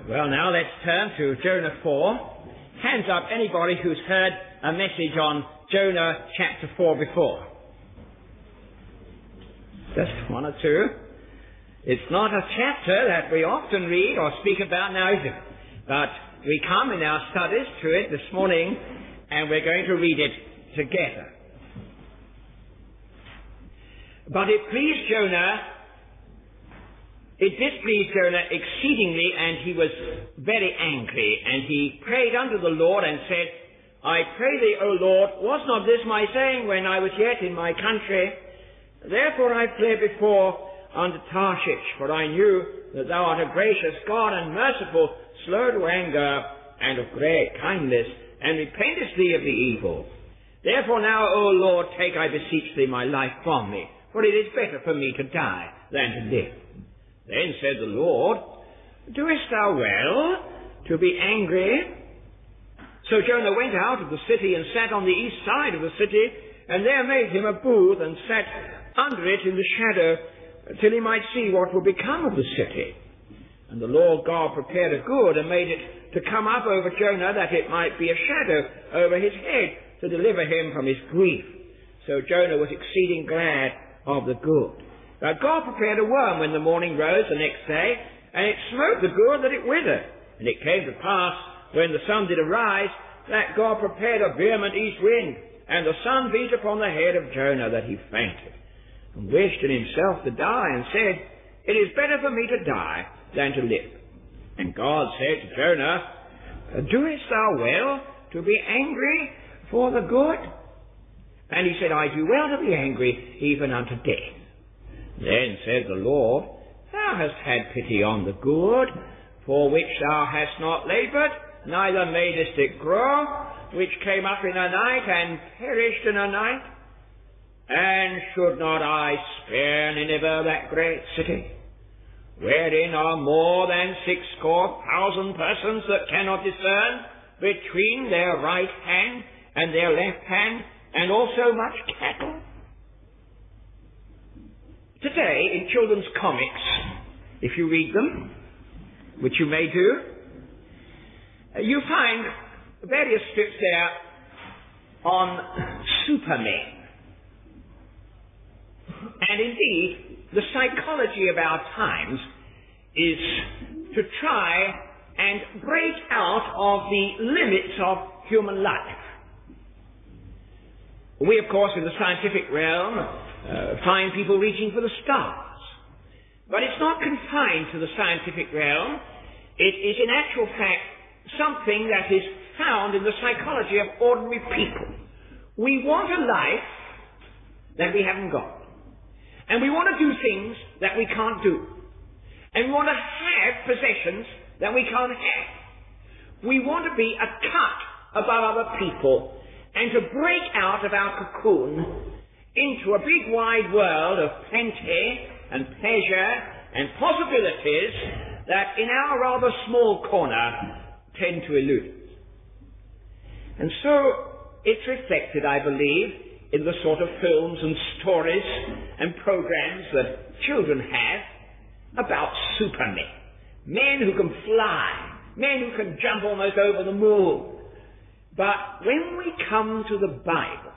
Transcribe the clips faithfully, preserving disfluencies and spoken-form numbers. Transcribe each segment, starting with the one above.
Well, now let's turn to Jonah four. Hands up anybody who's heard a message on Jonah chapter four before. Just one or two. It's not a chapter that we often read or speak about now, is it? But we come in our studies to it this morning, and we're going to read it together. But it pleased Jonah, it displeased Jonah exceedingly, and he was very angry. And he prayed unto the Lord and said, I pray thee, O Lord, was not this my saying when I was yet in my country? Therefore I fled before unto Tarshish, for I knew that thou art a gracious God and merciful, slow to anger, and of great kindness, and repentest thee of the evil. Therefore now, O Lord, take, I beseech thee, my life from me, for it is better for me to die than to live. Then said the Lord, Doest thou well to be angry? So Jonah went out of the city and sat on the east side of the city, and there made him a booth and sat under it in the shadow, till he might see what would become of the city. And the Lord God prepared a gourd and made it to come up over Jonah, that it might be a shadow over his head, to deliver him from his grief. So Jonah was exceeding glad of the gourd. But God prepared a worm when the morning rose the next day, and it smote the gourd that it withered. And it came to pass, when the sun did arise, that God prepared a vehement east wind, and the sun beat upon the head of Jonah, that he fainted, and wished in himself to die, and said, It is better for me to die than to live. And God said to Jonah, Doest thou well to be angry for the good? And he said, I do well to be angry, even unto death. Then said the Lord, Thou hast had pity on the good, for which thou hast not laboured, neither madest it grow, which came up in a night and perished in a night. And should not I spare Nineveh, that great city, wherein are more than sixscore thousand persons that cannot discern between their right hand and their left hand, and also much cattle? Today, in children's comics, if you read them, which you may do, you find various strips there on supermen. And indeed, the psychology of our times is to try and break out of the limits of human life. We, of course, in the scientific realm, uh, find people reaching for the stars. But it's not confined to the scientific realm. It is, in actual fact, something that is found in the psychology of ordinary people. We want a life that we haven't got. And we want to do things that we can't do. And we want to have possessions that we can't have. We want to be a cut above other people and to break out of our cocoon into a big wide world of plenty and pleasure and possibilities that in our rather small corner tend to elude us. And so it's reflected, I believe, in the sort of films and stories and programs that children have about supermen. Men who can fly, men who can jump almost over the moon. But when we come to the Bible,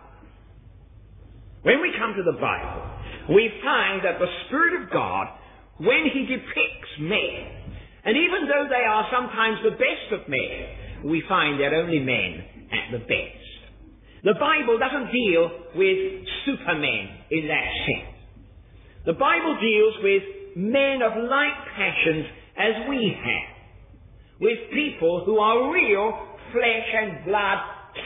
when we come to the Bible, we find that the Spirit of God, when He depicts men, and even though they are sometimes the best of men, we find they're only men at the best. The Bible doesn't deal with supermen in that sense. The Bible deals with men of like passions as we have, with people who are real flesh and blood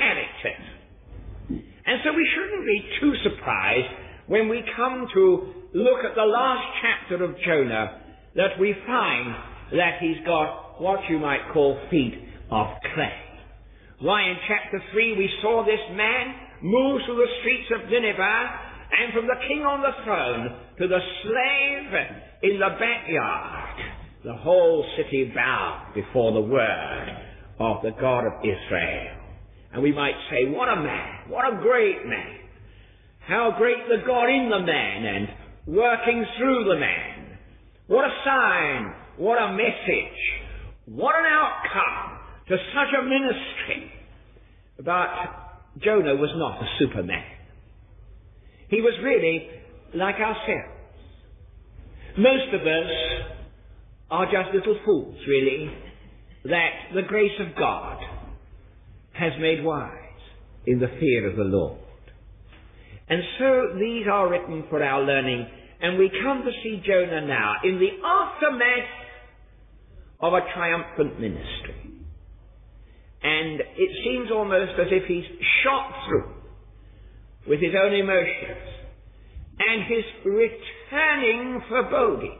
characters. And so we shouldn't be too surprised when we come to look at the last chapter of Jonah that we find that he's got what you might call feet of clay. Why, in chapter three we saw this man move through the streets of Nineveh, and from the king on the throne to the slave in the backyard, the whole city bowed before the word of the God of Israel. And we might say, what a man, what a great man. How great the God in the man and working through the man. What a sign, what a message, What an outcome to such a ministry. But Jonah was not a superman. He was really like ourselves. Most of us are just little fools, really, that the grace of God has made wise in the fear of the Lord. And so these are written for our learning, and we come to see Jonah now in the aftermath of a triumphant ministry. And it seems almost as if he's shot through with his own emotions and his returning forebodings.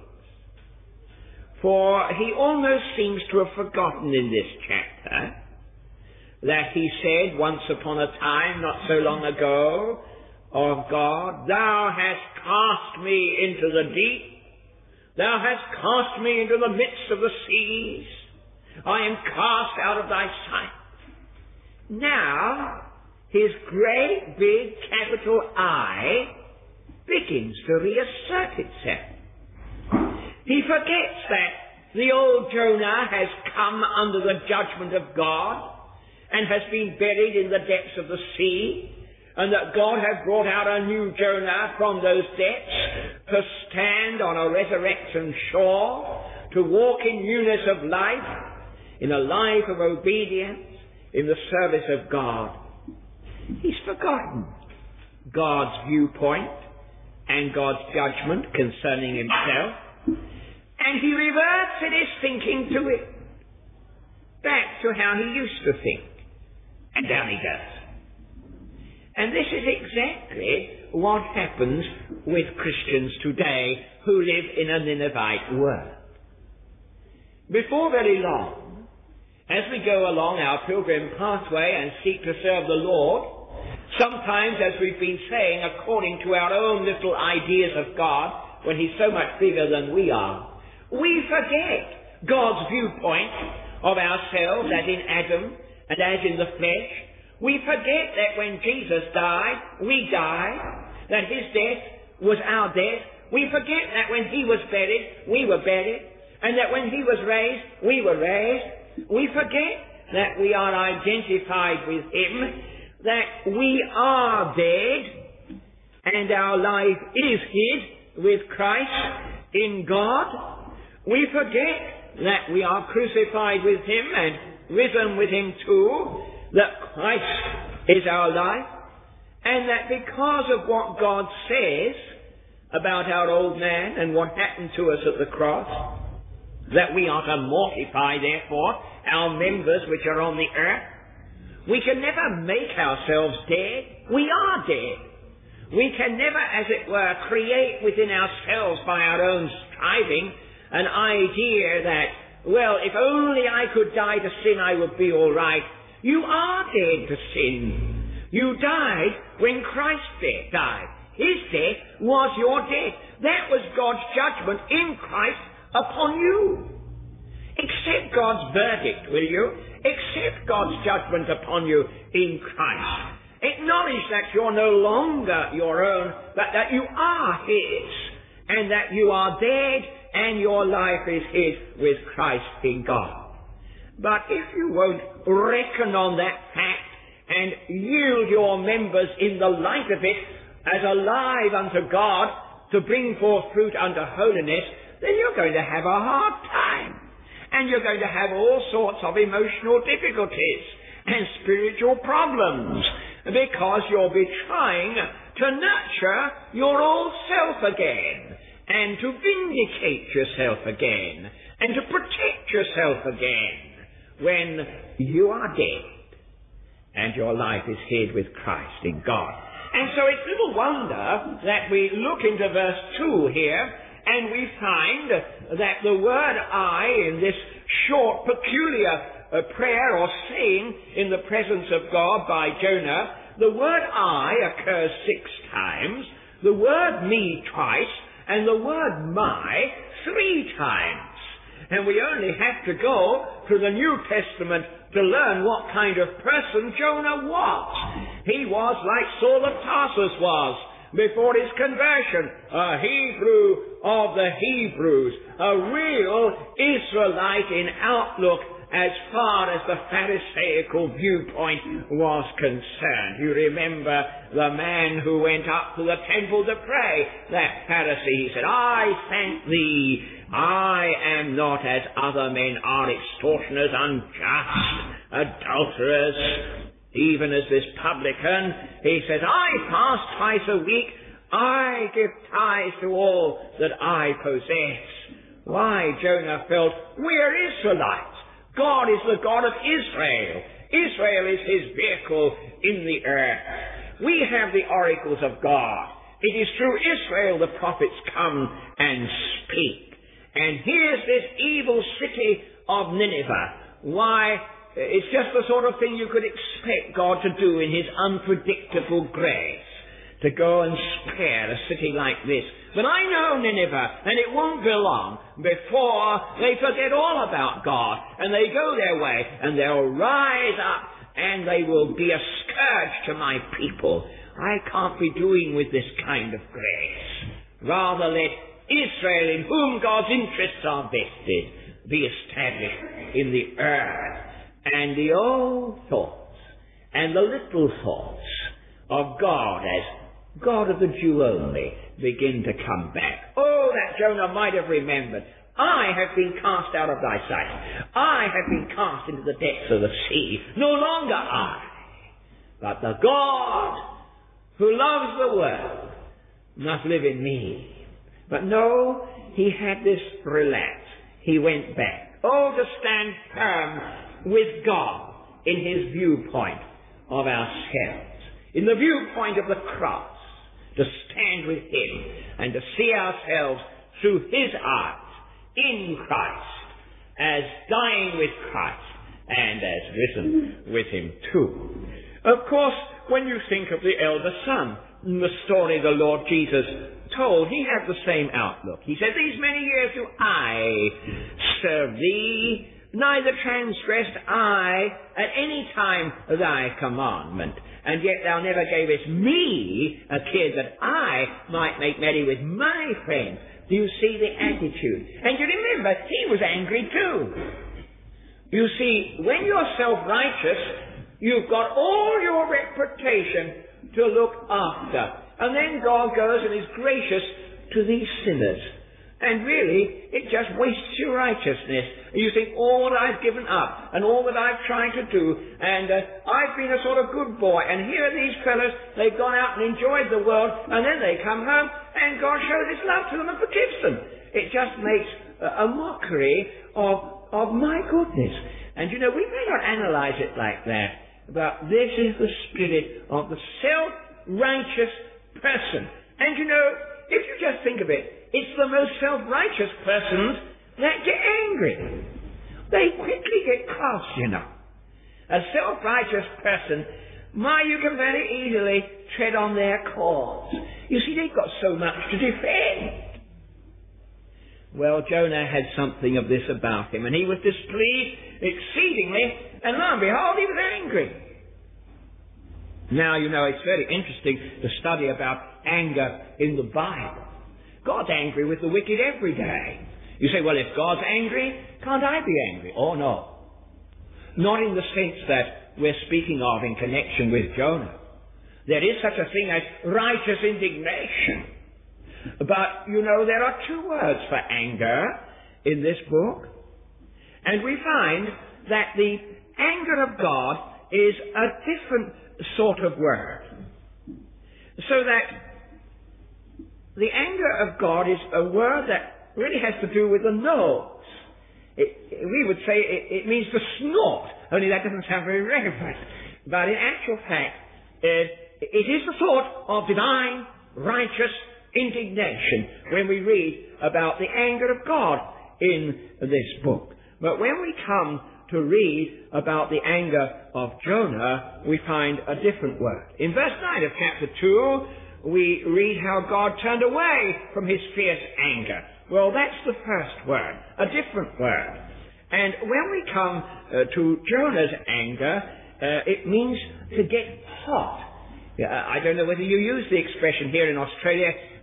For he almost seems to have forgotten in this chapter that he said once upon a time, not so long ago, of God, "Thou hast cast me into the deep. Thou hast cast me into the midst of the seas. I am cast out of thy sight." Now, his great big capital I begins to reassert itself. He forgets that the old Jonah has come under the judgment of God and has been buried in the depths of the sea, and that God has brought out a new Jonah from those depths to stand on a resurrection shore, to walk in newness of life, in a life of obedience, in the service of God. He's forgotten God's viewpoint and God's judgment concerning himself, and he reverts in his thinking to it, back to how he used to think. And down he goes. And this is exactly what happens with Christians today who live in a Ninevite world. Before very long, as we go along our pilgrim pathway and seek to serve the Lord, sometimes, as we've been saying, according to our own little ideas of God, when he's so much bigger than we are, we forget God's viewpoint of ourselves as in Adam and as in the flesh. We forget that when Jesus died, we died, that his death was our death. We forget that when he was buried, we were buried, and that when he was raised, we were raised. We forget that we are identified with him, that we are dead, and our life is hid with Christ in God. We forget that we are crucified with him and risen with him too, that Christ is our life, and that because of what God says about our old man and what happened to us at the cross, that we are to mortify, therefore, our members which are on the earth. We can never make ourselves dead. We are dead. We can never, as it were, create within ourselves by our own striving an idea that, well, if only I could die to sin, I would be all right. You are dead to sin. You died when Christ died. His death was your death. That was God's judgment in Christ upon you. Accept God's verdict, will you? Accept God's judgment upon you in Christ. Acknowledge that you're no longer your own, but that you are his, and that you are dead and your life is his with Christ in God. But if you won't reckon on that fact and yield your members in the light of it as alive unto God to bring forth fruit unto holiness, then you're going to have a hard time. And you're going to have all sorts of emotional difficulties and spiritual problems because you'll be trying to nurture your old self again and to vindicate yourself again and to protect yourself again when you are dead and your life is hid with Christ in God. And so it's little wonder that we look into verse two here and we find that the word I in this short, peculiar uh, prayer or saying in the presence of God by Jonah, the word I occurs six times, the word me twice, and the word my three times. And we only have to go to the New Testament to learn what kind of person Jonah was. He was like Saul of Tarsus was before his conversion, a Hebrew of the Hebrews, a real Israelite in outlook as far as the Pharisaical viewpoint was concerned. You remember the man who went up to the temple to pray, that Pharisee. He said, I thank thee, I am not as other men are, extortioners, unjust, adulterers, even as this publican. He says, I fast twice a week, I give tithes to all that I possess. Why, Jonah felt, we are Israelites. God is the God of Israel. Israel is his vehicle in the earth. We have the oracles of God. It is through Israel the prophets come and speak. And here's this evil city of Nineveh. Why, it's just the sort of thing you could expect God to do in his unpredictable grace, to go and spare a city like this. But I know Nineveh, and it won't be long before they forget all about God, and they go their way, and they'll rise up, and they will be a scourge to my people. I can't be doing with this kind of grace. Rather let Israel, in whom God's interests are vested, be established in the earth. And the old thoughts and the little thoughts of God as God of the Jew only begin to come back. Oh, that Jonah might have remembered. I have been cast out of thy sight. I have been cast into the depths of the sea. No longer I, but the God who loves the world must live in me. But no, he had this relapse. He went back. Oh, to stand firm with God in his viewpoint of ourselves, in the viewpoint of the cross, to stand with him and to see ourselves through his eyes in Christ, as dying with Christ and as risen with him too. Of course, when you think of the elder son, the story the Lord Jesus told, he had the same outlook. He said, these many years do I serve thee, neither transgressed I at any time thy commandment. And yet thou never gavest me a kid that I might make merry with my friends. Do you see the attitude? And you remember, he was angry too. You see, when you're self-righteous, you've got all your reputation to look after. And then God goes and is gracious to these sinners. And really, it just wastes your righteousness. You think, all that I've given up, and all that I've tried to do, and uh, I've been a sort of good boy, and here are these fellows, they've gone out and enjoyed the world, and then they come home, and God shows his love to them and forgives them. It just makes a, a mockery of, of my goodness. And you know, we may not analyze it like that, but this is the spirit of the self-righteous person. And you know, if you just think of it, it's the most self-righteous persons that get angry. They quickly get cross, you know. A self-righteous person, my, you can very easily tread on their cause. You see, they've got so much to defend. Well, Jonah had something of this about him, and he was displeased exceedingly, and lo and behold, he was angry. Now, you know, it's very interesting to study about anger in the Bible. God's angry with the wicked every day. You say, well, if God's angry, can't I be angry? Oh, no. Not in the sense that we're speaking of in connection with Jonah. There is such a thing as righteous indignation. But, you know, there are two words for anger in this book. And we find that the anger of God is a different sort of word. So that the anger of God is a word that really has to do with the nose. It, we would say it, it means to snort, only that doesn't sound very reverent. But in actual fact, it, it is the sort of divine, righteous indignation when we read about the anger of God in this book. But when we come to read about the anger of Jonah, we find a different word. In verse nine of chapter two, we read how God turned away from his fierce anger. Well, that's the first word, a different word. And when we come uh, to Jonah's anger, uh, it means to get hot. Uh, I don't know whether you use the expression here in Australia,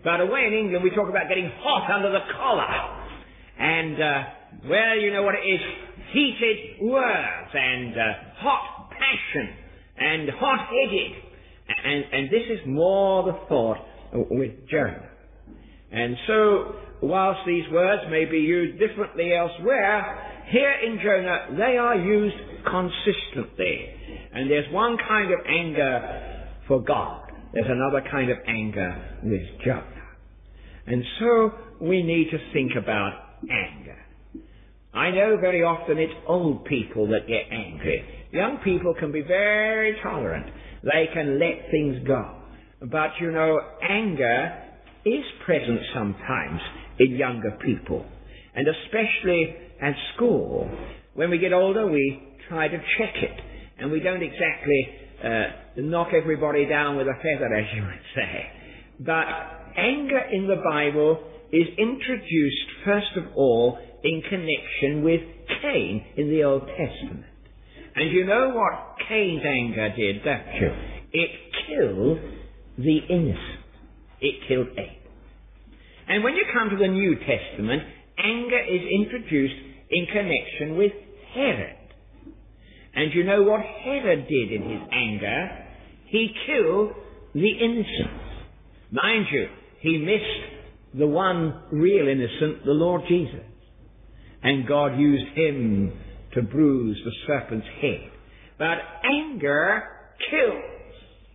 But away in England we talk about getting hot under the collar. And, uh, well, you know what it is. Heated words and uh, hot passion and hot-headed. And, and this is more the thought with Jonah. And so, whilst these words may be used differently elsewhere, here in Jonah they are used consistently. And there's one kind of anger for God. There's another kind of anger with Jonah. And so we need to think about anger. I know very often it's old people that get angry. Young people can be very tolerant. They can let things go. But you know, anger is present sometimes in younger people. And especially at school. When we get older, we try to check it. And we don't exactly uh, knock everybody down with a feather, as you would say. But anger in the Bible is introduced, first of all, in connection with Cain in the Old Testament. And you know what Cain's anger did, don't you? It killed the innocent. It killed Abel. And when you come to the New Testament, anger is introduced in connection with Herod. And you know what Herod did in his anger? He killed the innocent. Mind you, he missed the one real innocent, the Lord Jesus. And God used him to bruise the serpent's head. But anger kills.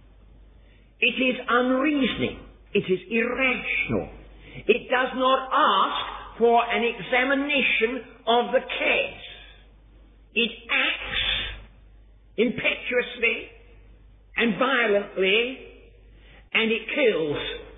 It is unreasoning. It is irrational. It does not ask for an examination of the case. It acts impetuously and violently, and it kills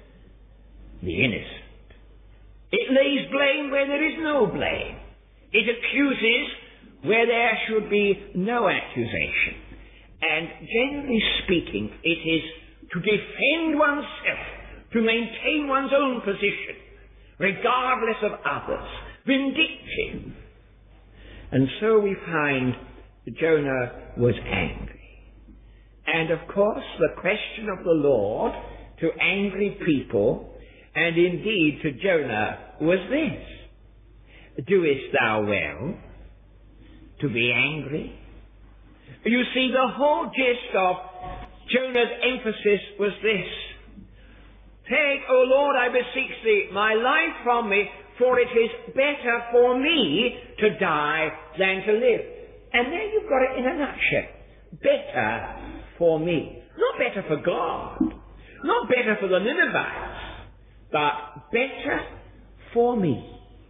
the innocent. It lays blame where there is no blame. It accuses where there should be no accusation. And generally speaking, it is to defend oneself, to maintain one's own position, regardless of others, vindictive. And so we find Jonah was angry. And of course, the question of the Lord to angry people, and indeed to Jonah, was this: doest thou well to be angry? You see, the whole gist of Jonah's emphasis was this: take, O Lord, I beseech thee, my life from me, for it is better for me to die than to live. And there you've got it in a nutshell. Better for me. Not better for God. Not better for the Ninevites. But better for me.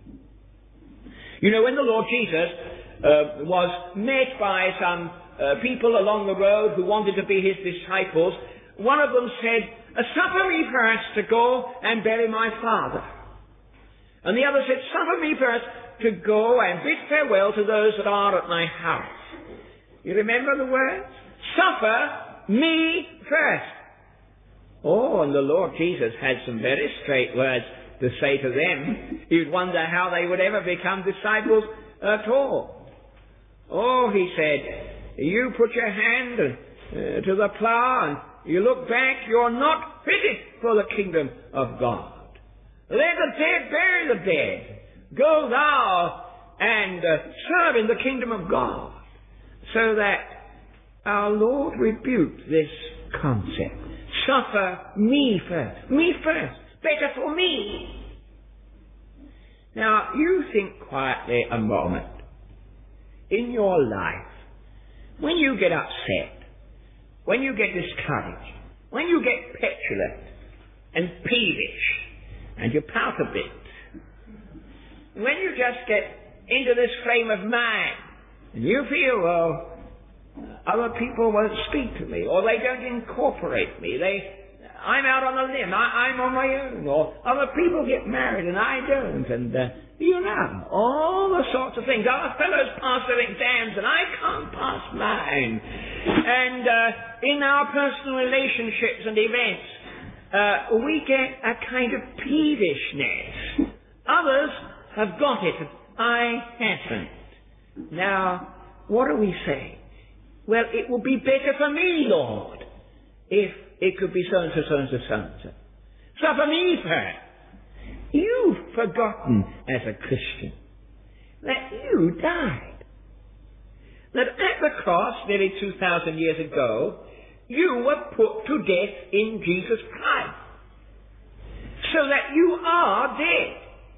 You know, when the Lord Jesus uh, was met by some uh, people along the road who wanted to be his disciples, one of them said, suffer me first to go and bury my father. And the other said, suffer me first to go and bid farewell to those that are at my house. You remember the words? Suffer me first. Oh, and the Lord Jesus had some very straight words to say to them. You'd wonder how they would ever become disciples at all. Oh, he said, you put your hand uh, to the plough and you look back, you're not fitted for the kingdom of God. Let the dead bury the dead. Go thou and uh, serve in the kingdom of God. So that our Lord rebuked this concept. Suffer me first. Me first. Better for me. Now, you think quietly a moment. In your life, when you get upset, when you get discouraged, when you get petulant and peevish, and you pout a bit, when you just get into this frame of mind, and you feel, well, other people won't speak to me, or they don't incorporate me, they, I'm out on a limb, I, I'm on my own, or other people get married and I don't, and uh, you know, all the sorts of things. Other fellows pass their exams and I can't pass mine. And uh, in our personal relationships and events, uh, we get a kind of peevishness. Others have got it, I haven't. Now, what do we say? Well, it would be better for me, Lord, if it could be so-and-so, so-and-so, so-and-so. suffer me first. You've forgotten as a Christian that you died. That at the cross, nearly two thousand years ago, you were put to death in Jesus Christ. So that you are dead.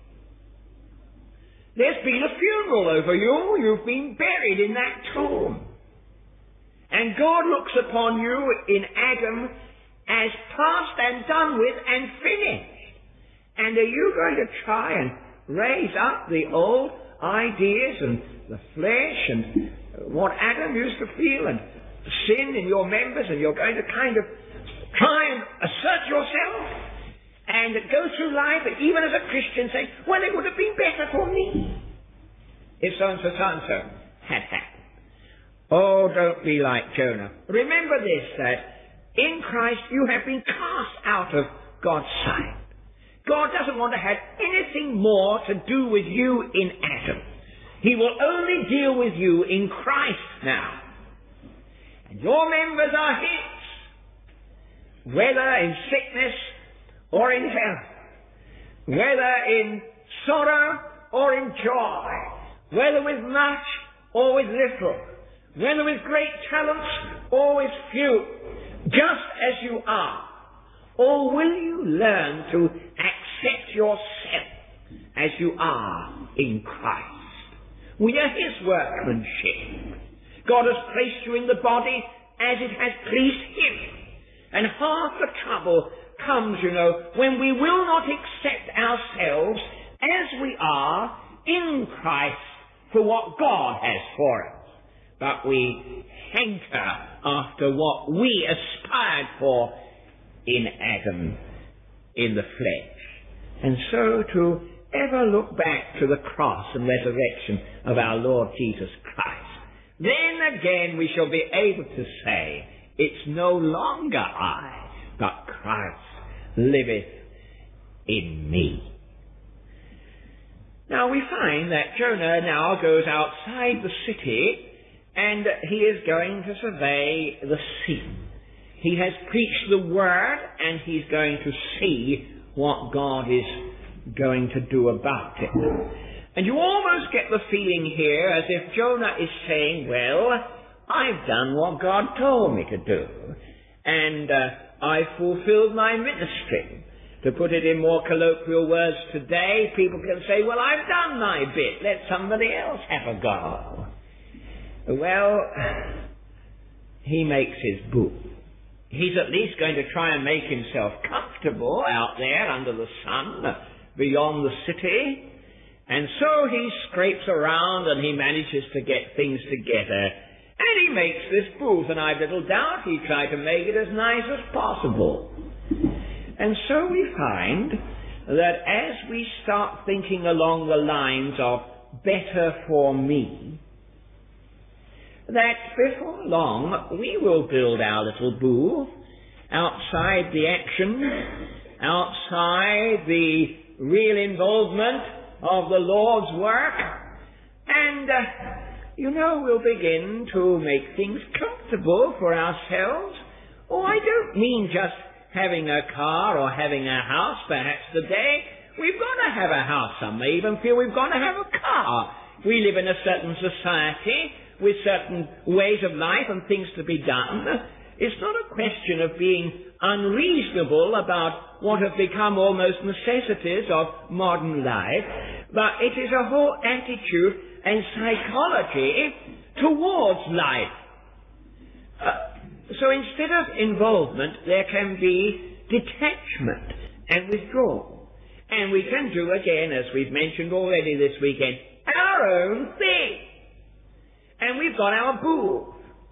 There's been a funeral over you. You've been buried in that tomb. And God looks upon you in Adam as past and done with and finished. And are you going to try and raise up the old ideas and the flesh and what Adam used to feel and sin in your members, and you're going to kind of try and assert yourself and go through life, even as a Christian, saying, well, it would have been better for me if so-and-so, so-and-so had happened. Oh, don't be like Jonah. Remember this, that in Christ you have been cast out of God's sight. God doesn't want to have anything more to do with you in Adam. He will only deal with you in Christ now. And your members are His, whether in sickness or in health, whether in sorrow or in joy, whether with much or with little, whether with great talents or with few, just as you are. Or will you learn to accept yourself as you are in Christ? We are His workmanship. God has placed you in the body as it has pleased Him. And half the trouble comes, you know, when we will not accept ourselves as we are in Christ for what God has for us. But we hanker after what we aspired for in Adam, in the flesh. And so to ever look back to the cross and resurrection of our Lord Jesus Christ, then again we shall be able to say, it's no longer I, but Christ liveth in me. Now we find that Jonah now goes outside the city and he is going to survey the sea. He has preached the word and he's going to see what God is going to do about it. And you almost get the feeling here as if Jonah is saying, well, I've done what God told me to do, and uh, I've fulfilled my ministry. To put it in more colloquial words today, people can say, well, I've done my bit, let somebody else have a go. Well, he makes his boo. He's at least going to try and make himself comfortable out there under the sun, beyond the city. And so he scrapes around and he manages to get things together. And he makes this booth, and I've little doubt he tried to make it as nice as possible. And so we find that as we start thinking along the lines of better for me, that before long we will build our little booth outside the action, outside the real involvement of the Lord's work, and uh, you know, we'll begin to make things comfortable for ourselves. Oh, I don't mean just having a car or having a house perhaps today. We've got to have a house. Some may even feel we've got to have a car. We live in a certain society with certain ways of life and things to be done. It's not a question of being unreasonable about what have become almost necessities of modern life, but it is a whole attitude and psychology towards life. Uh, so instead of involvement, there can be detachment and withdrawal. And we can do, again, as we've mentioned already this weekend, our own thing. And we've got our booth.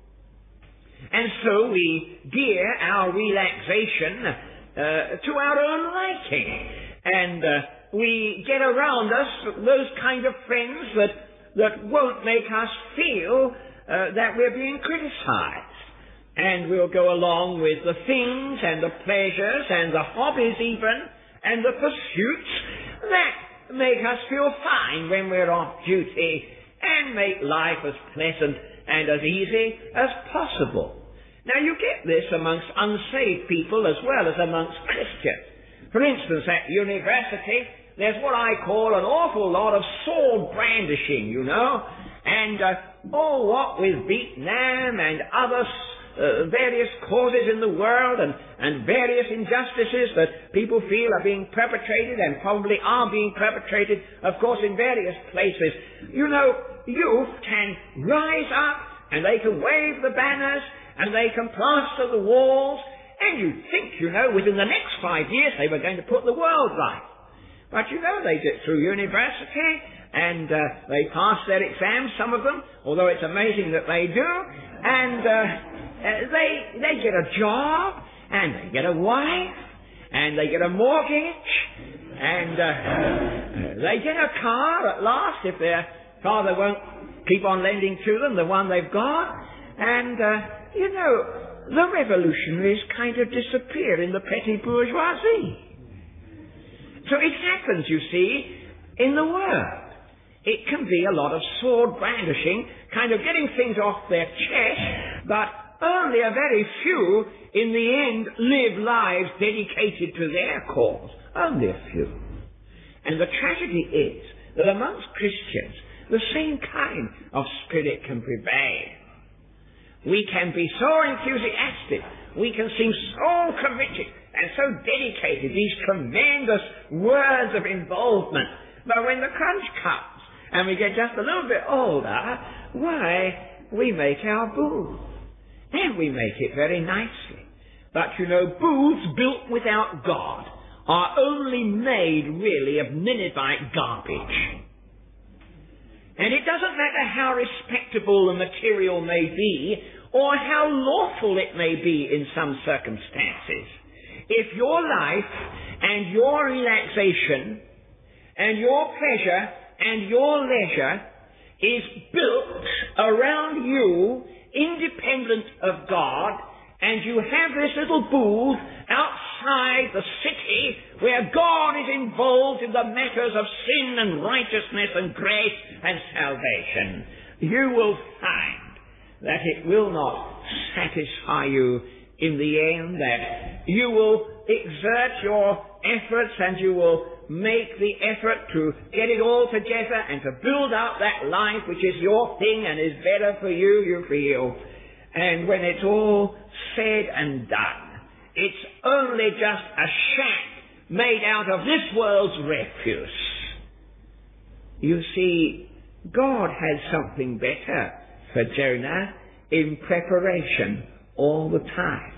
And so we gear our relaxation uh, to our own liking. And uh, we get around us those kind of friends that, that won't make us feel uh, that we're being criticized. And we'll go along with the things and the pleasures and the hobbies even and the pursuits that make us feel fine when we're off duty and make life as pleasant and as easy as possible. Now you get this amongst unsaved people as well as amongst Christians. For instance, at university, there's what I call an awful lot of sword brandishing, you know, and, uh, oh, what with Vietnam and other uh, various causes in the world and, and various injustices that people feel are being perpetrated and probably are being perpetrated, of course, in various places. You know, youth can rise up and they can wave the banners and they can plaster the walls, and you'd think, you know, within the next five years they were going to put the world right. But you know, they get through university and uh, they pass their exams, some of them, although it's amazing that they do, and uh, uh, they they get a job, and they get a wife, and they get a mortgage, and uh, they get a car at last if their father won't keep on lending to them the one they've got, and uh, you know, the revolutionaries kind of disappear in the petty bourgeoisie. So it happens, you see, in the world. It can be a lot of sword brandishing, kind of getting things off their chest, but only a very few, in the end, live lives dedicated to their cause. Only a few. And the tragedy is that amongst Christians, the same kind of spirit can prevail. We can be so enthusiastic, we can seem so committed and so dedicated, these tremendous words of involvement. But when the crunch comes and we get just a little bit older, why, we make our booths. And we make it very nicely. But you know, booths built without God are only made really of Ninevite garbage. And it doesn't matter how respectable the material may be, or how lawful it may be in some circumstances. If your life and your relaxation and your pleasure and your leisure is built around you, independent of God, and you have this little booth outside the city where God is involved in the matters of sin and righteousness and grace and salvation, you will find that it will not satisfy you in the end, that you will exert your efforts and you will make the effort to get it all together and to build up that life which is your thing and is better for you, you feel. And when it's all said and done, it's only just a shack made out of this world's refuse. You see, God had something better for Jonah in preparation all the time.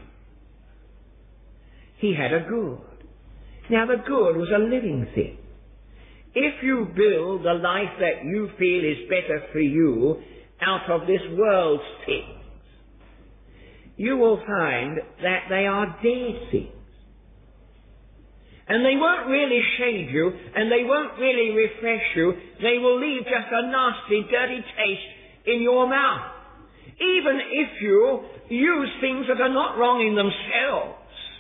He had a good. Now the good was a living thing. If you build the life that you feel is better for you out of this world's things, you will find that they are dead things. And they won't really shade you, and they won't really refresh you. They will leave just a nasty, dirty taste in your mouth. Even if you use things that are not wrong in themselves.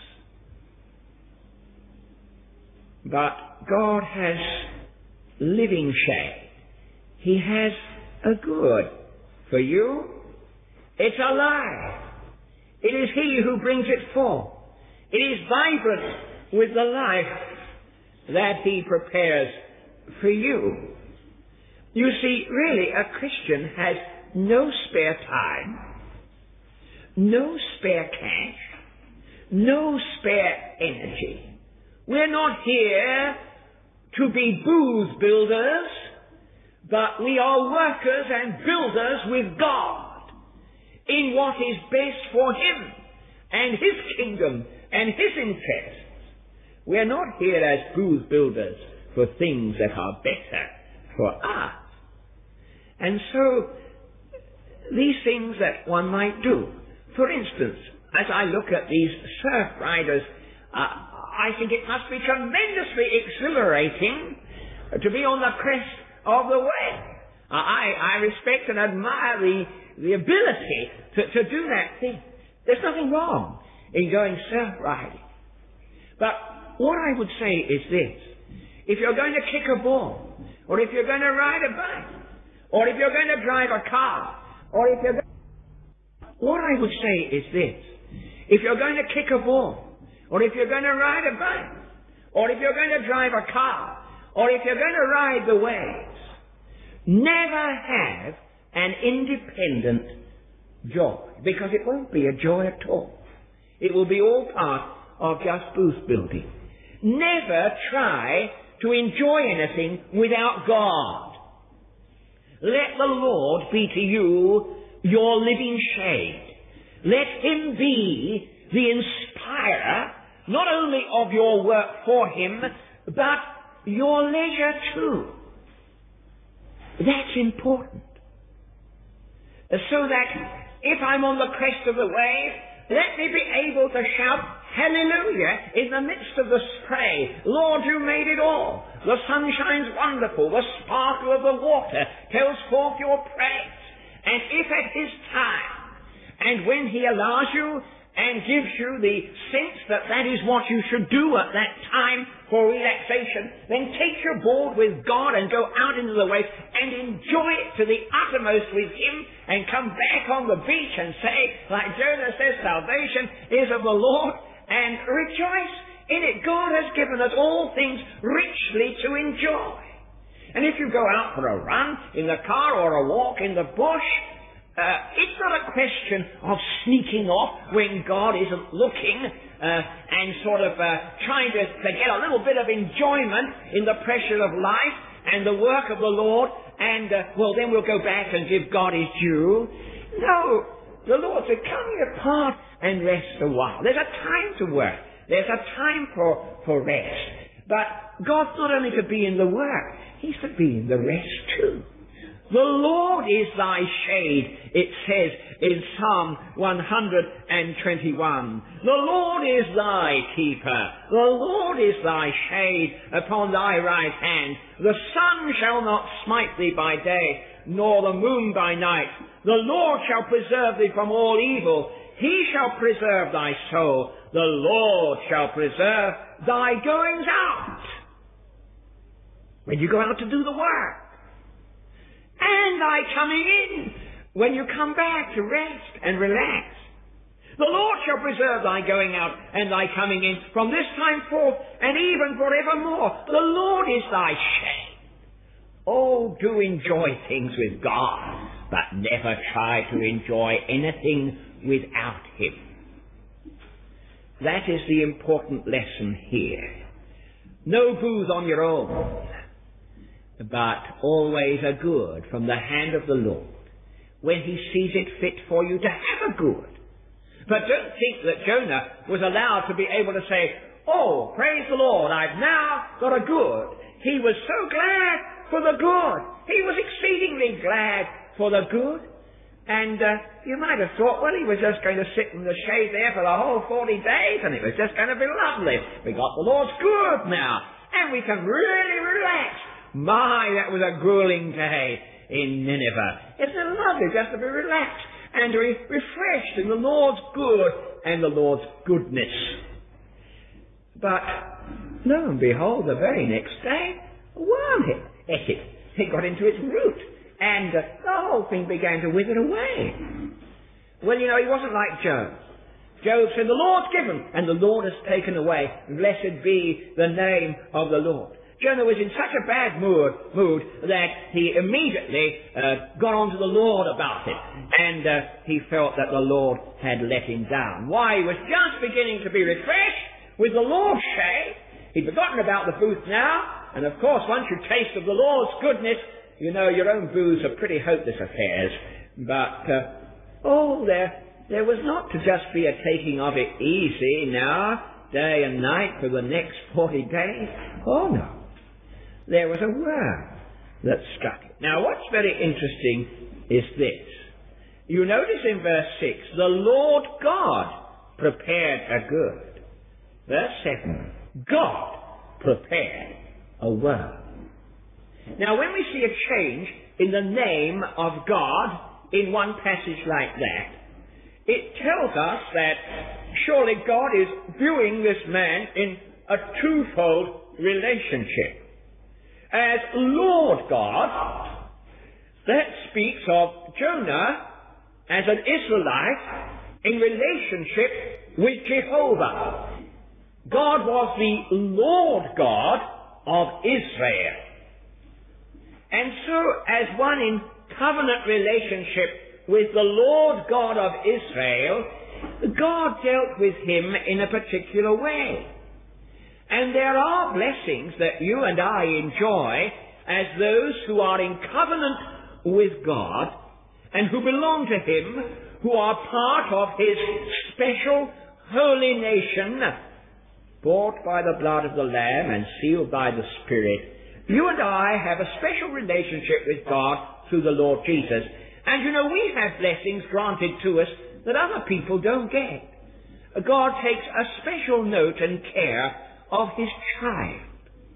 But God has living shade. He has a good for you. It's alive. It is He who brings it forth. It is vibrant with the life that He prepares for you. You see, really, a Christian has no spare time, no spare cash, no spare energy. We're not here to be booth builders, but we are workers and builders with God in what is best for Him and His kingdom and His interests. We're not here as booth builders for things that are better for us. And so, these things that one might do. For instance, as I look at these surf riders, uh, I think it must be tremendously exhilarating to be on the crest of the wave. I, I respect and admire the, the ability to, to do that thing. There's nothing wrong in going surf riding. But what I would say is this. If you're going to kick a ball, or if you're going to ride a bike, or if you're going to drive a car, or if you're going to... What I would say is this. If you're going to kick a ball, or if you're going to ride a bike, or if you're going to drive a car, or if you're going to ride the waves, never have an independent joy, because it won't be a joy at all. It will be all part of just booth building. Never try to enjoy anything without God. Let the Lord be to you your living shade. Let Him be the inspirer, not only of your work for Him, but your leisure too. That's important. So that if I'm on the crest of the wave, let me be able to shout hallelujah in the midst of the spray. Lord, you made it all. The sun shines wonderful. The sparkle of the water tells forth your praise. And if at His time, and when He allows you and gives you the sense that that is what you should do at that time for relaxation, then take your board with God and go out into the wave and enjoy it to the uttermost with Him, and come back on the beach and say, like Jonah says, salvation is of the Lord, and rejoice in it. God has given us all things richly to enjoy. And if you go out for a run in the car or a walk in the bush, Uh, it's not a question of sneaking off when God isn't looking uh, and sort of uh, trying to, to get a little bit of enjoyment in the pressure of life and the work of the Lord, and, uh, well, then we'll go back and give God His due. No, the Lord said, come here apart and rest a while. There's a time to work. There's a time for, for rest. But God's not only to be in the work, He's to be in the rest too. The Lord is thy shade, it says in Psalm one hundred twenty-one. The Lord is thy keeper. The Lord is thy shade upon thy right hand. The sun shall not smite thee by day, nor the moon by night. The Lord shall preserve thee from all evil. He shall preserve thy soul. The Lord shall preserve thy goings out. When you go out to do the work. And thy coming in, when you come back to rest and relax. The Lord shall preserve thy going out and thy coming in from this time forth and even forevermore. The Lord is thy shade. Oh, do enjoy things with God, but never try to enjoy anything without Him. That is the important lesson here. No booze on your own, but always a good from the hand of the Lord, when He sees it fit for you to have a good. But don't think that Jonah was allowed to be able to say, oh, praise the Lord, I've now got a good. He was so glad for the good. He was exceedingly glad for the good. And uh, you might have thought, well, he was just going to sit in the shade there for the whole forty days, and it was just going to be lovely. We got the Lord's good now, and we can really relax. My, that was a grueling day in Nineveh. Isn't it lovely just to be relaxed and to be refreshed in the Lord's good and the Lord's goodness? But, lo and behold, the very next day, a worm hit it. It got into its root, and uh, the whole thing began to wither away. Well, you know, he wasn't like Job. Job said, the Lord's given, and the Lord has taken away. Blessed be the name of the Lord. Jonah was in such a bad mood, mood that he immediately uh, got on to the Lord about it. And uh, he felt that the Lord had let him down. Why? He was just beginning to be refreshed with the Lord's shade. He'd forgotten about the booth now. And of course, once you taste of the Lord's goodness, you know your own booths are pretty hopeless affairs. But, uh, oh, there, there was not to just be a taking of it easy now, day and night for the next forty days. Oh, no. There was a worm that struck it. Now, what's very interesting is this. You notice in verse six, the Lord God prepared a good. Verse seven, God prepared a worm. Now, when we see a change in the name of God in one passage like that, it tells us that surely God is viewing this man in a twofold relationship. As Lord God, that speaks of Jonah as an Israelite in relationship with Jehovah. God was the Lord God of Israel. And so, as one in covenant relationship with the Lord God of Israel, God dealt with him in a particular way. And there are blessings that you and I enjoy as those who are in covenant with God and who belong to him, who are part of his special holy nation, bought by the blood of the Lamb and sealed by the Spirit. You and I have a special relationship with God through the Lord Jesus. And you know, we have blessings granted to us that other people don't get. God takes a special note and care of his child.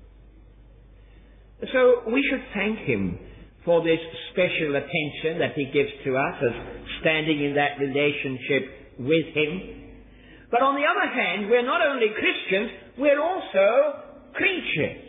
So we should thank him for this special attention that he gives to us as standing in that relationship with him. But on the other hand, we're not only Christians, we're also creatures.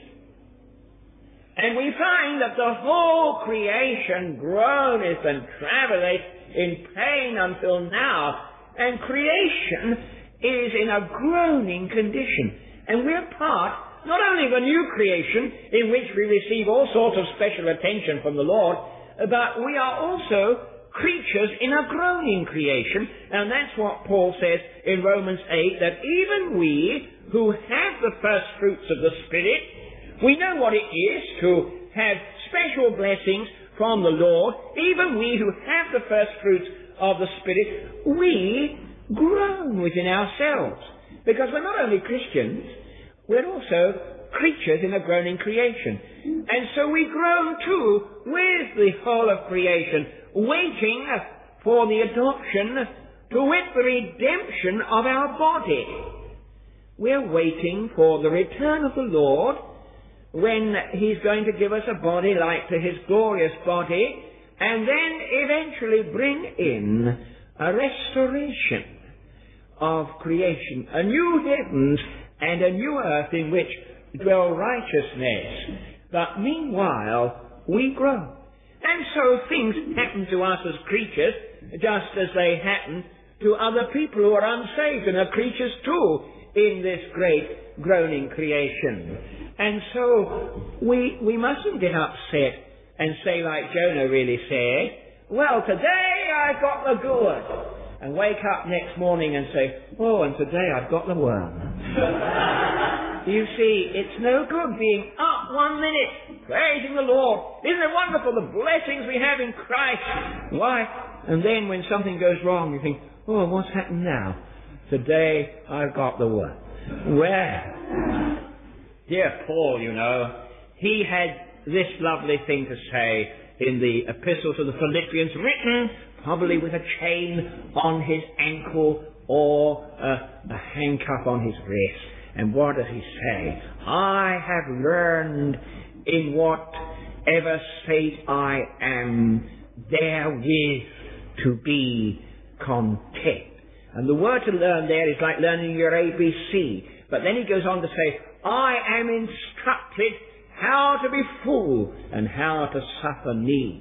And we find that the whole creation groaneth and travaileth in pain until now. And creation is in a groaning condition. And we're part not only of a new creation in which we receive all sorts of special attention from the Lord, but we are also creatures in a groaning creation. And that's what Paul says in Romans eight, that even we who have the first fruits of the Spirit, we know what it is to have special blessings from the Lord. Even we who have the first fruits of the Spirit, we groan within ourselves. Because we're not only Christians, we're also creatures in a groaning creation. And so we groan too with the whole of creation, waiting for the adoption, to wit the redemption of our body. We're waiting for the return of the Lord, when he's going to give us a body like to his glorious body, and then eventually bring in a restoration of creation, a new heavens and a new earth in which dwell righteousness. But meanwhile, we grow. And so things happen to us as creatures, just as they happen to other people who are unsaved and are creatures too in this great groaning creation. And so we we mustn't get upset and say like Jonah really said, well, today I got the good. And wake up next morning and say, oh, and today I've got the worm. You see, it's no good being up one minute, praising the Lord. Isn't it wonderful, the blessings we have in Christ? Why? And then when something goes wrong, you think, oh, what's happened now? Today I've got the worm. Well, dear Paul, you know, he had this lovely thing to say in the Epistle to the Philippians, written probably with a chain on his ankle or a, a handcuff on his wrist. And what does he say? I have learned in whatever state I am therewith to be content. And the word to learn there is like learning your A B C. But then he goes on to say, I am instructed how to be full and how to suffer need.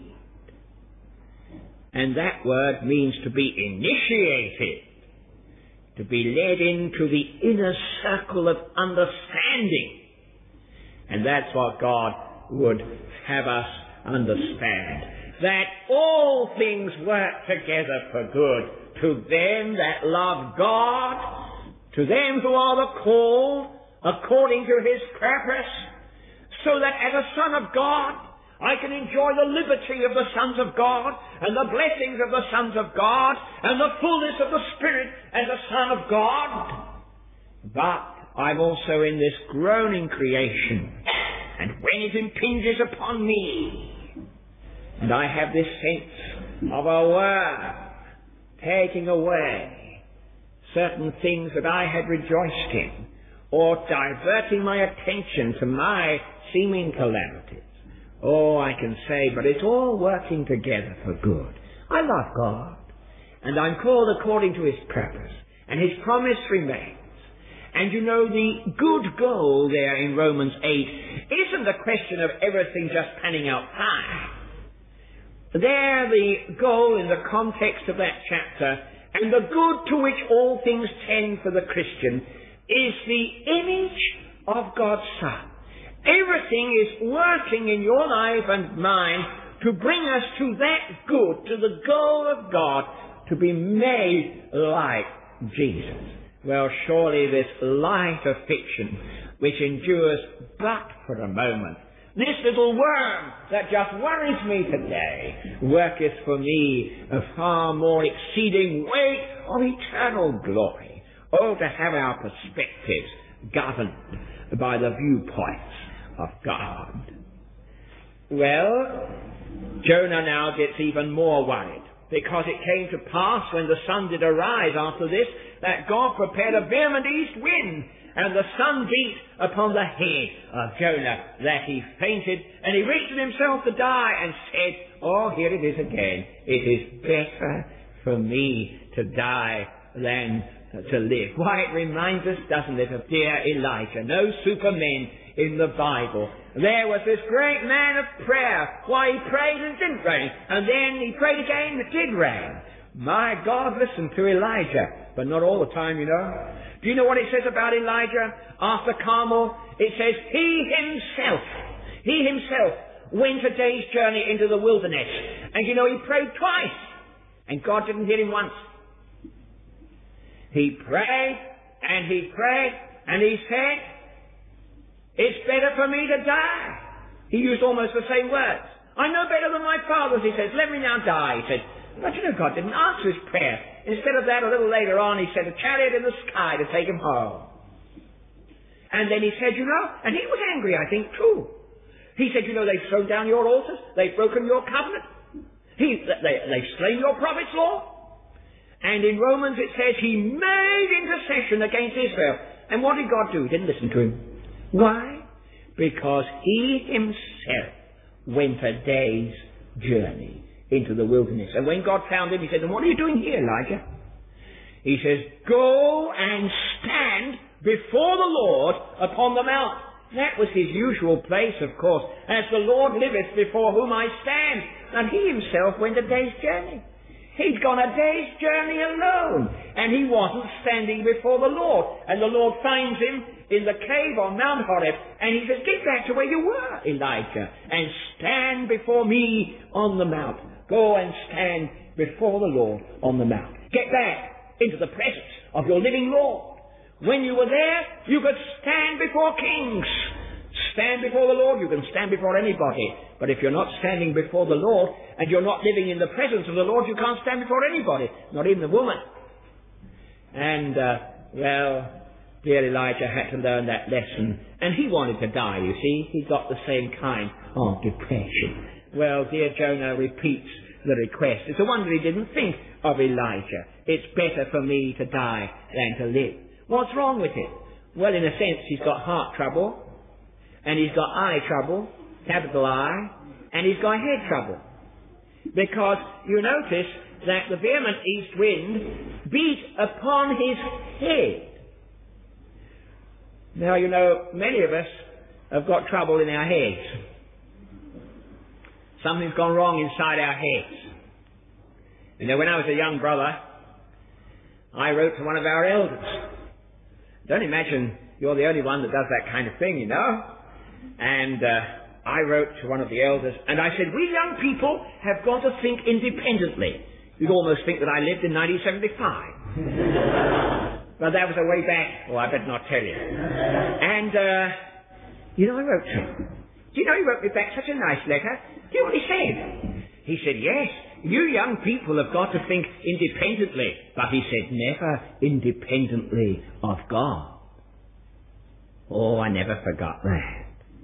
And that word means to be initiated, to be led into the inner circle of understanding. And that's what God would have us understand. That all things work together for good to them that love God, to them who are the called according to his purpose, so that as a son of God, I can enjoy the liberty of the sons of God and the blessings of the sons of God and the fullness of the Spirit as a son of God. But I'm also in this groaning creation, and when it impinges upon me, and I have this sense of a worm taking away certain things that I had rejoiced in, or diverting my attention to my seeming calamities, oh, I can say, but it's all working together for good. I love God, and I'm called according to his purpose, and his promise remains. And you know, the good goal there in Romans eight isn't a question of everything just panning out fine. There, the goal in the context of that chapter, and the good to which all things tend for the Christian, is the image of God's Son. Everything is working in your life and mine to bring us to that good, to the goal of God, to be made like Jesus. Well, surely this light affliction, which endures but for a moment, this little worm that just worries me today, worketh for me a far more exceeding weight of eternal glory. Oh, to have our perspectives governed by the viewpoints of God. Well, Jonah now gets even more worried, because it came to pass when the sun did arise after this, that God prepared a vehement east wind, and the sun beat upon the head of Jonah, that he fainted, and he reached himself to die, and said, oh, here it is again, it is better for me to die than to live. Why, it reminds us, doesn't it, of dear Elijah. No supermen in the Bible. There was this great man of prayer. Why, he prayed and it didn't rain. And then he prayed again and it did rain. My God, listen to Elijah. But not all the time, you know. Do you know what it says about Elijah after Carmel? It says, he himself, he himself went a day's journey into the wilderness. And you know, he prayed twice. And God didn't hear him once. He prayed and he prayed and he said, it's better for me to die. He used almost the same words. I know better than my fathers, he says. Let me now die, he said. But you know, God didn't answer his prayer. Instead of that, a little later on, he sent a chariot in the sky to take him home. And then he said, you know, and he was angry, I think, too. He said, you know, they've thrown down your altars. They've broken your covenant. He, they, they've slain your prophet's law. And in Romans it says he made intercession against Israel. And what did God do? He didn't listen to him. Why? Because he himself went a day's journey into the wilderness. And when God found him, he said, and what are you doing here, Elijah? He says, go and stand before the Lord upon the mount. That was his usual place, of course. As the Lord liveth before whom I stand. And he himself went a day's journey. He'd gone a day's journey alone, and he wasn't standing before the Lord. And the Lord finds him in the cave on Mount Horeb, and he says, get back to where you were, Elijah, and stand before me on the mount. Go and stand before the Lord on the mount. Get back into the presence of your living Lord. When you were there, you could stand before kings. Stand before the Lord, you can stand before anybody. But if you're not standing before the Lord, and you're not living in the presence of the Lord, you can't stand before anybody, not even the woman. And, uh, well, dear Elijah had to learn that lesson. And he wanted to die, you see. He got the same kind of depression. Well, dear Jonah repeats the request. It's a wonder he didn't think of Elijah. It's better for me to die than to live. What's wrong with it? Well, in a sense, he's got heart trouble. And he's got eye trouble, capital I, and he's got head trouble. Because you notice that the vehement east wind beat upon his head. Now, you know, many of us have got trouble in our heads. Something's gone wrong inside our heads. You know, when I was a young brother, I wrote to one of our elders. Don't imagine you're the only one that does that kind of thing, you know. And uh, I wrote to one of the elders, and I said, we young people have got to think independently. You'd almost think that I lived in nineteen seventy-five. But that was a way back. Oh, I better not tell you. And, uh, you know, I wrote to him. Do you know he wrote me back such a nice letter? Do you know what he said? He said, yes, you young people have got to think independently. But he said, never independently of God. Oh, I never forgot that.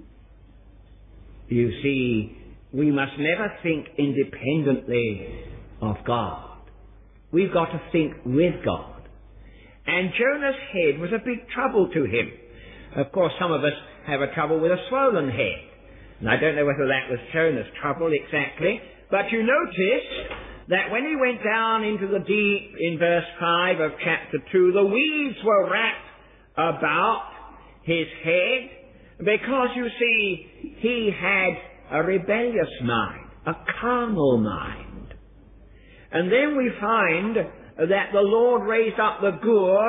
You see, we must never think independently of God. We've got to think with God. And Jonah's head was a big trouble to him. Of course, some of us have a trouble with a swollen head. And I don't know whether that was Jonah's trouble exactly. But you notice that when he went down into the deep in verse five of chapter two, the weeds were wrapped about his head, because, you see, he had a rebellious mind, a carnal mind. And then we find that the Lord raised up the good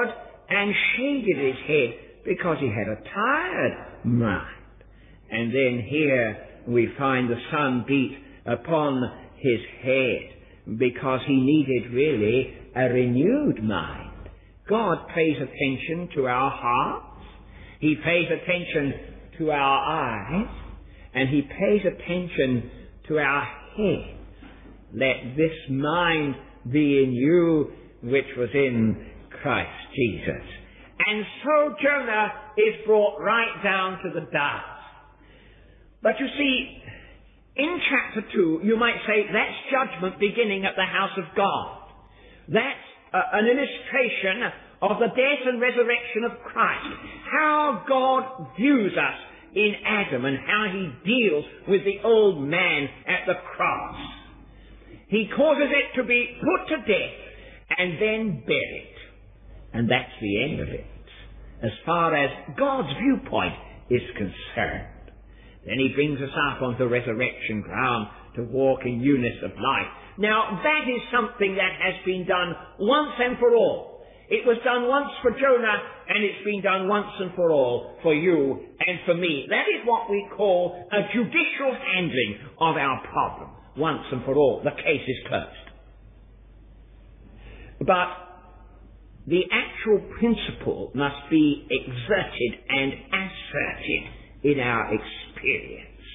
and shaded his head because he had a tired mind. And then here we find the sun beat upon his head because he needed really a renewed mind. God pays attention to our hearts. He pays attention to our eyes. And he pays attention to our head. Let this mind be in you which was in Christ Jesus. And so Jonah is brought right down to the dust. But you see, in chapter two, you might say that's judgment beginning at the house of God. That's uh, an illustration of the death and resurrection of Christ. How God views us in Adam and how he deals with the old man at the cross. He causes it to be put to death and then buried. And that's the end of it, as far as God's viewpoint is concerned. Then he brings us up onto resurrection ground to walk in newness of life. Now, that is something that has been done once and for all. It was done once for Jonah, and it's been done once and for all for you and for me. That is what we call a judicial handling of our problem. Once and for all. The case is closed. But the actual principle must be exerted and asserted in our experience.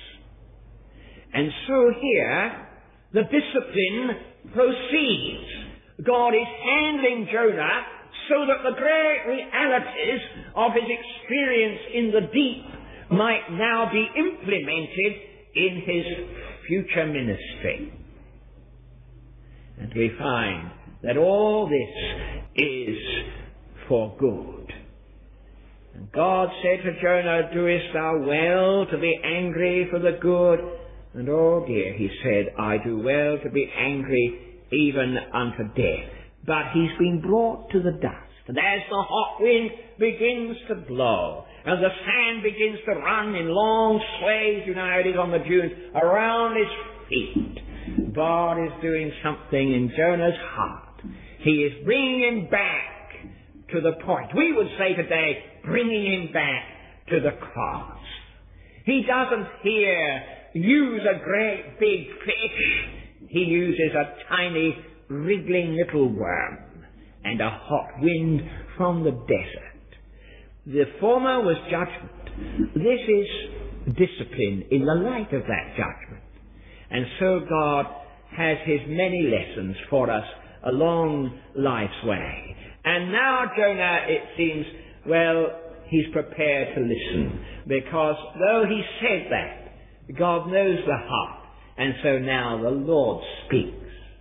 And so here, the discipline proceeds. God is handling Jonah so that the great realities of his experience in the deep might now be implemented in his future ministry. And we find that all this is for good. And God said to Jonah, doest thou well to be angry for the good? And oh dear, he said, I do well to be angry even unto death. But he's been brought to the dust. And as the hot wind begins to blow, and the sand begins to run in long sways, you know how it is on the dunes, around his feet, God is doing something in Jonah's heart. He is bringing him back to the point. We would say today, bringing him back to the cross. He doesn't here use a great big fish. He uses a tiny, wriggling little worm and a hot wind from the desert. The former was judgment. This is discipline in the light of that judgment. And so God has his many lessons for us along life's way. And now Jonah, it seems, well, he's prepared to listen, because though he said that, God knows the heart, and so now the Lord speaks.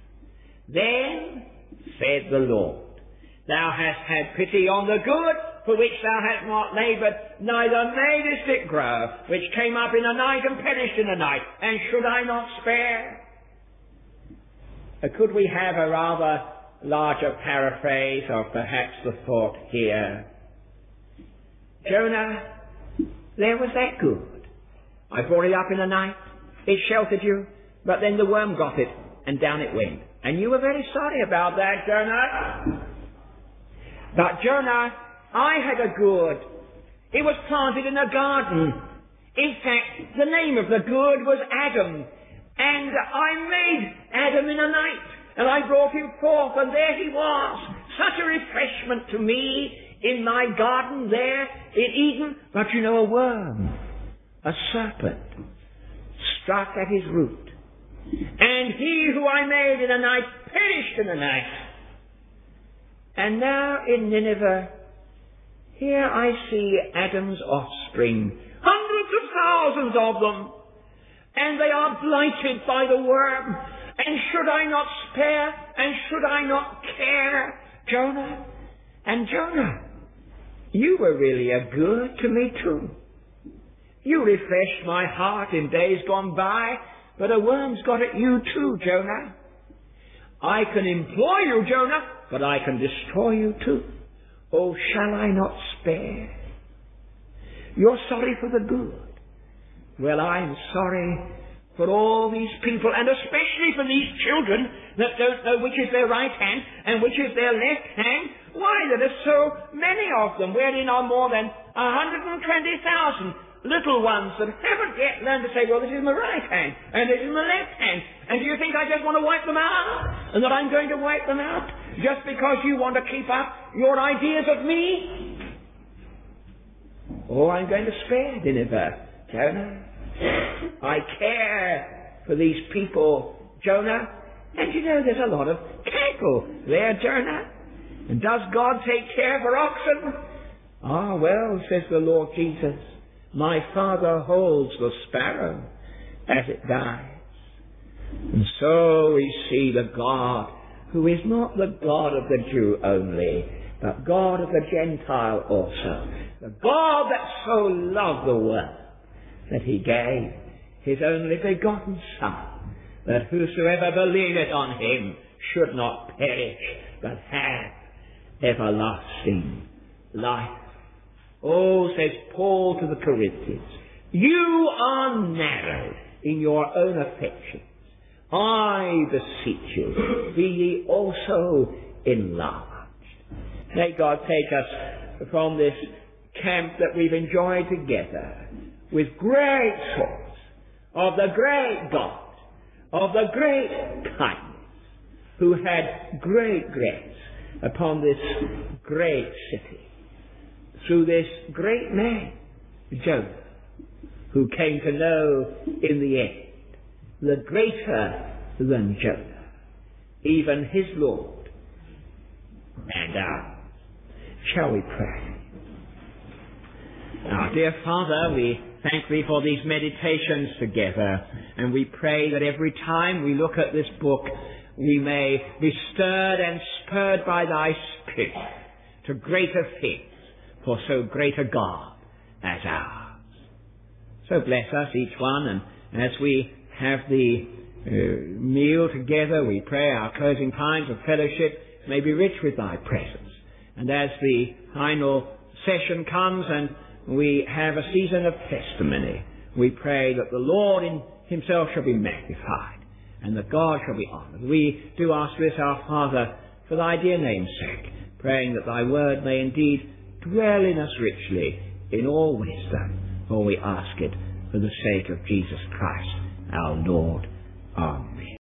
Then said the Lord, Thou hast had pity on the good, for which thou hast not laboured, neither madest it grow, which came up in a night and perished in a night, and should I not spare? Uh, could we have a rather larger paraphrase of perhaps the thought here? Jonah, there was that good. I brought it up in the night. It sheltered you, but then the worm got it, and down it went. And you were very sorry about that, Jonah. But Jonah, I had a good. It was planted in a garden. In fact, the name of the good was Adam. And I made Adam in a night, and I brought him forth, and there he was. Such a refreshment to me in my garden there in Eden. But you know, a worm, a serpent, struck at his root. And he who I made in a night perished in a night. And now in Nineveh, here I see Adam's offspring, hundreds of thousands of them, and they are blighted by the worm. And should I not spare, and should I not care, Jonah? And Jonah, you were really a good to me too. You refreshed my heart in days gone by, but a worm's got at you too, Jonah. I can employ you, Jonah, but I can destroy you too. Oh, shall I not spare? You're sorry for the good. Well, I'm sorry for all these people, and especially for these children that don't know which is their right hand and which is their left hand. Why, there are so many of them, wherein are more than one hundred twenty thousand little ones that haven't yet learned to say, well, this is my right hand, and this is my left hand. And do you think I just want to wipe them out? And that I'm going to wipe them out just because you want to keep up your ideas of me? Oh, I'm going to spare Nineveh, Jonah. I care for these people, Jonah. And you know, there's a lot of cattle there, Jonah. And does God take care for oxen? Ah, well, says the Lord Jesus, my Father holds the sparrow as it dies. And so we see the God who is not the God of the Jew only, but God of the Gentile also. The God that so loved the world that he gave his only begotten Son, that whosoever believeth on him should not perish, but have everlasting life. Oh, says Paul to the Corinthians, you are narrow in your own affections. I beseech you, be ye also enlarged. May God take us from this camp that we've enjoyed together with great thoughts of the great God, of the great kindness, who had great grace upon this great city, through this great man, Jonah, who came to know in the end the greater than Jonah, even his Lord and ours. Shall we pray? Our dear Father, we thank Thee for these meditations together, and we pray that every time we look at this book, we may be stirred and spurred by Thy Spirit to greater things for so great a God as ours. So bless us each one, and as we have the uh, meal together, we pray our closing times of fellowship may be rich with Thy presence. And as the final session comes and we have a season of testimony, we pray that the Lord in himself shall be magnified and that God shall be honoured. We do ask this, our Father, for Thy dear name's sake, praying that Thy word may indeed dwell in us richly in all wisdom, for we ask it for the sake of Jesus Christ, our Lord. Amen.